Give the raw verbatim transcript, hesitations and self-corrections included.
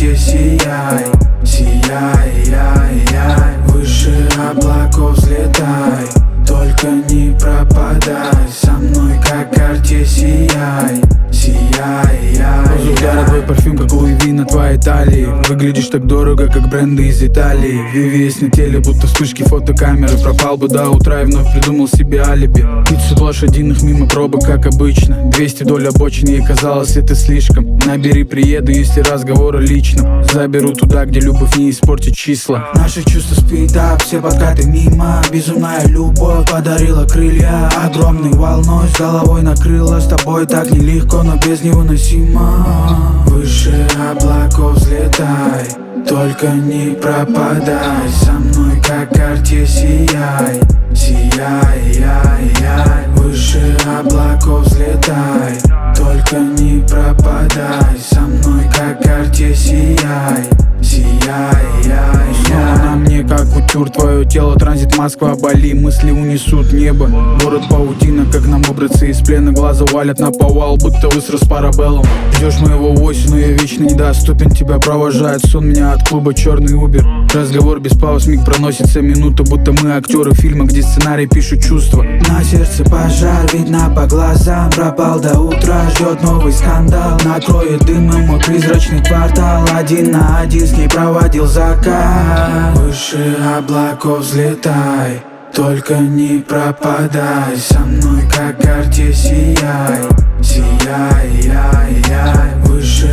карте сияй, сияй, яй, яй. Выше облаков взлетай, только не пропадай. Со мной как карте сияй, сияй, яй, яй. Твой парфюм, как Луи Ви на твоей талии. Выглядишь так дорого, как бренды из Италии. Вивес на теле, будто вспышки фотокамеры. Пропал бы до утра и вновь придумал себе алиби. Пиццу лошадиных мимо пробок, как обычно. Двести доль обочине, и казалось это слишком. Набери, приеду, если разговор о личном. Заберу туда, где любовь не испортит числа. Наши чувства спидап, все подкаты мимо. Безумная любовь подарила крылья. Огромной волной с головой накрыла. С тобой так нелегко, но без невыносимо. Выше облаков взлетай, только не пропадай. Со мной как карте сияй, сияй, яй, яй. Выше облаков взлетай, только не пропадай. Со мной как карте сияй, сияй, яй, яй. На мне как кутюр, твое тело транзит Москва, Бали. Мысли унесут небо, город паутина, как нам выбраться из плена. Глаза валят на повал, будто высрос парабеллум. Ждешь моего восемь, но я вечно недоступен. Тебя провожает сон, меня от клуба черный убер. Разговор без пауз, миг проносится минута, будто мы актеры фильма, где сценарий пишут чувства. На сердце пожар, видно по глазам. Пропал до утра, ждет новый скандал. Накроет дымом мой призрачный квартал. Один на один с ней проводил закат. Выше облаков взлетай, только не пропадай. Со мной как карте сияй, сияй, яй, яй. Выше